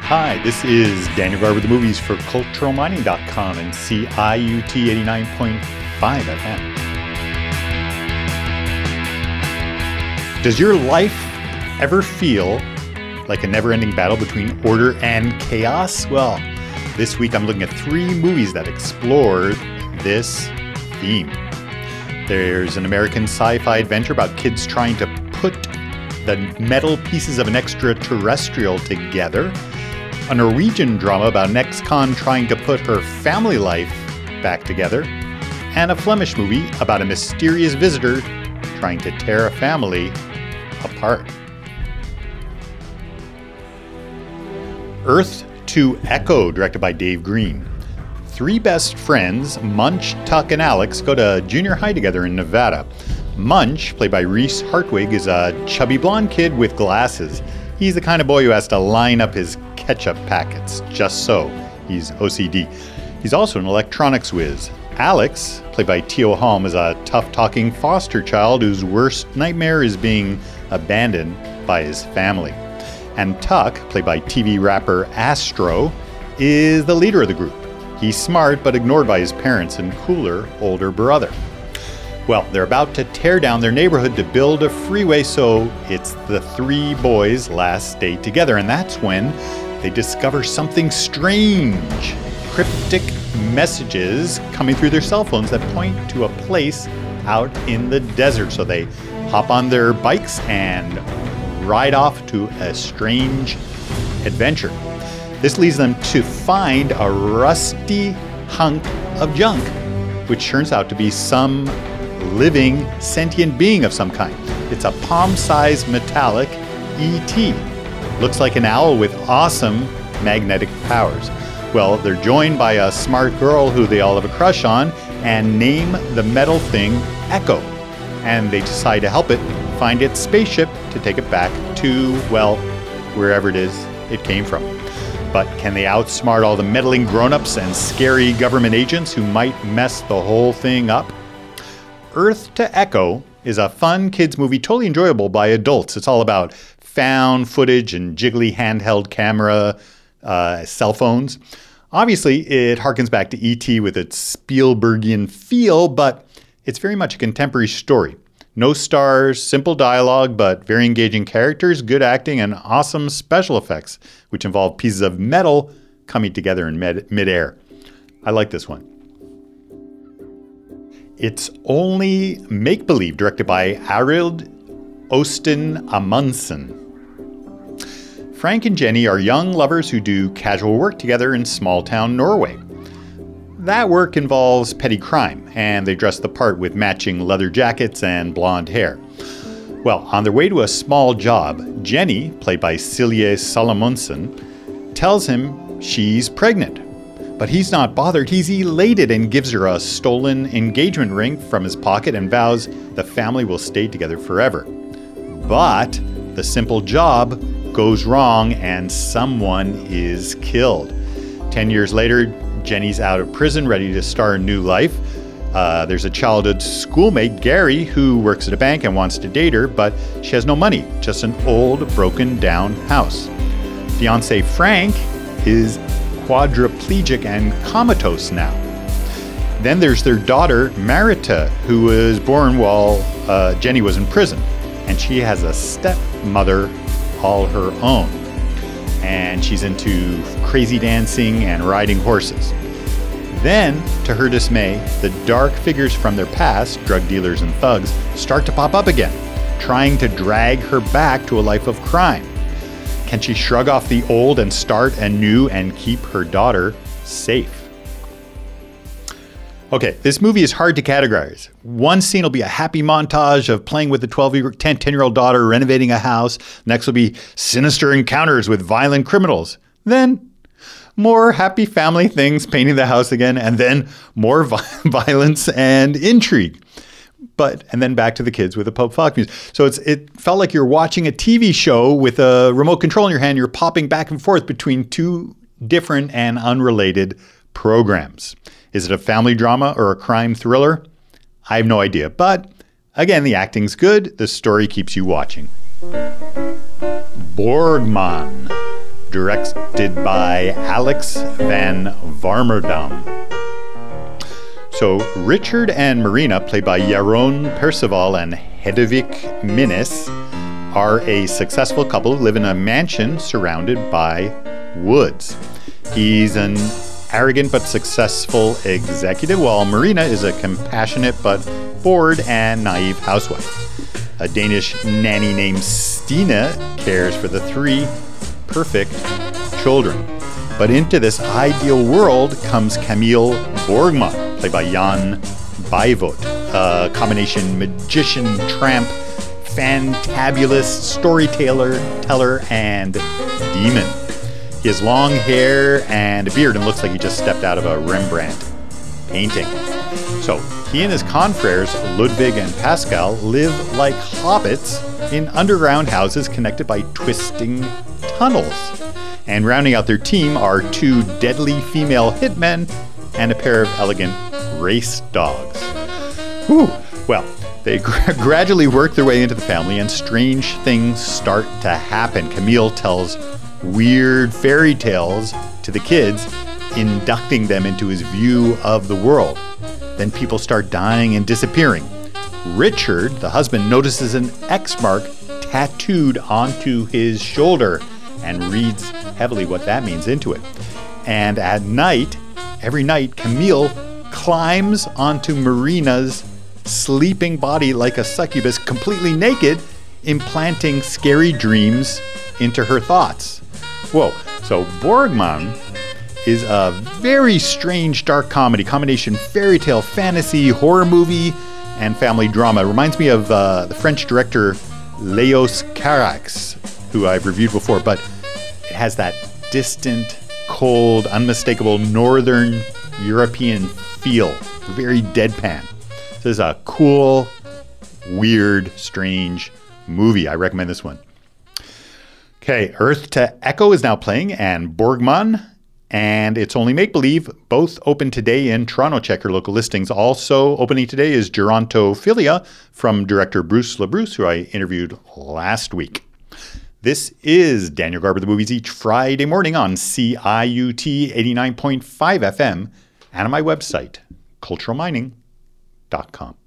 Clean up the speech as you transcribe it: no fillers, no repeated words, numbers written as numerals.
Hi, this is Daniel Garber with the movies for CulturalMining.com and CIUT 89.5 FM. Does your life ever feel like a never-ending battle between order and chaos? Well, this week I'm looking at 3 movies that explore this theme. There's an American sci-fi adventure about kids trying to put the metal pieces of an extraterrestrial together. A Norwegian drama about an ex-con trying to put her family life back together. And a Flemish movie about a mysterious visitor trying to tear a family apart. Earth to Echo, directed by Dave Green. 3 best friends, Munch, Tuck, and Alex, go to junior high together in Nevada. Munch, played by Reese Hartwig, is a chubby blonde kid with glasses. He's the kind of boy who has to line up his ketchup packets just so. He's OCD. He's also an electronics whiz. Alex, played by Tio Holm, is a tough-talking foster child whose worst nightmare is being abandoned by his family. And Tuck, played by TV rapper Astro, is the leader of the group. He's smart but ignored by his parents and cooler older brother. Well, they're about to tear down their neighborhood to build a freeway, so it's the 3 boys' last day together, and that's when they discover something strange. Cryptic messages coming through their cell phones that point to a place out in the desert. So they hop on their bikes and ride off to a strange adventure. This leads them to find a rusty hunk of junk, which turns out to be some living sentient being of some kind. It's a palm-sized metallic ET. Looks like an owl with awesome magnetic powers. Well, they're joined by a smart girl who they all have a crush on and name the metal thing Echo. And they decide to help it find its spaceship to take it back to, well, wherever it is it came from. But can they outsmart all the meddling grown-ups and scary government agents who might mess the whole thing up? Earth to Echo is a fun kids movie, totally enjoyable by adults. It's all about found footage and jiggly handheld camera, cell phones. Obviously, it harkens back to E.T. with its Spielbergian feel, but it's very much a contemporary story. No stars, simple dialogue, but very engaging characters, good acting, and awesome special effects, which involve pieces of metal coming together in midair. I like this one. It's Only Make-Believe, directed by Arild Østen Amundsen. Frank and Jenny are young lovers who do casual work together in small-town Norway. That work involves petty crime, and they dress the part with matching leather jackets and blonde hair. Well, on their way to a small job, Jenny, played by Silje Salomonsen, tells him she's pregnant. But he's not bothered. He's elated and gives her a stolen engagement ring from his pocket and vows the family will stay together forever. But the simple job goes wrong and someone is killed. 10 years later, Jenny's out of prison, ready to start a new life. There's a childhood schoolmate, Gary, who works at a bank and wants to date her, but she has no money, just an old, broken-down house. Fiancé Frank is quadriplegic and comatose now. Then there's their daughter, Marita, who was born while Jenny was in prison, and she has a stepmother all her own. And she's into crazy dancing and riding horses. Then, to her dismay, the dark figures from their past, drug dealers and thugs, start to pop up again, trying to drag her back to a life of crime. Can she shrug off the old and start anew and keep her daughter safe? Okay, this movie is hard to categorize. One scene will be a happy montage of playing with the 10-year-old daughter, renovating a house. Next will be sinister encounters with violent criminals. Then more happy family things, painting the house again, and then more violence and intrigue. And then back to the kids with the Pope Falk music. So it felt like you're watching a TV show with a remote control in your hand. You're popping back and forth between 2 different and unrelated programs. Is it a family drama or a crime thriller? I have no idea. But again, the acting's good. The story keeps you watching. Borgman. directed by Alex van Warmerdam. So Richard and Marina, played by Jeroen Perceval and Hedvig Minnes, are a successful couple who live in a mansion surrounded by woods. He's an arrogant but successful executive, while Marina is a compassionate but bored and naive housewife. A Danish nanny named Stine cares for the three perfect children. But into this ideal world comes Camille Borgman, played by Jan Bijvoet, a combination magician, tramp, fantabulous storyteller, and demon. He has long hair and a beard and looks like he just stepped out of a Rembrandt painting. So he and his confreres, Ludwig and Pascal, live like hobbits in underground houses connected by twisting tunnels. And rounding out their team are two deadly female hitmen and a pair of elegant race dogs. Whew. Well, they gradually work their way into the family and strange things start to happen. Camille tells weird fairy tales to the kids, inducting them into his view of the world. Then people start dying and disappearing. Richard, the husband, notices an X mark tattooed onto his shoulder and reads heavily what that means into it. And at night, every night, Camille climbs onto Marina's sleeping body like a succubus, completely naked, implanting scary dreams into her thoughts. Whoa. So Borgman is a very strange dark comedy, combination fairy tale, fantasy, horror movie, and family drama. It reminds me of the French director Leos Carax, who I've reviewed before, but it has that distant, cold, unmistakable Northern European feel, very deadpan. This is a cool, weird, strange movie. I recommend this one. Okay, Earth to Echo is now playing, and Borgman and It's Only Make Believe, both open today in Toronto. Check your local listings. Also opening today is Gerontophilia from director Bruce LaBruce, who I interviewed last week. This is Daniel Garber, the Movies, each Friday morning on CIUT 89.5 FM and on my website, culturalmining.com.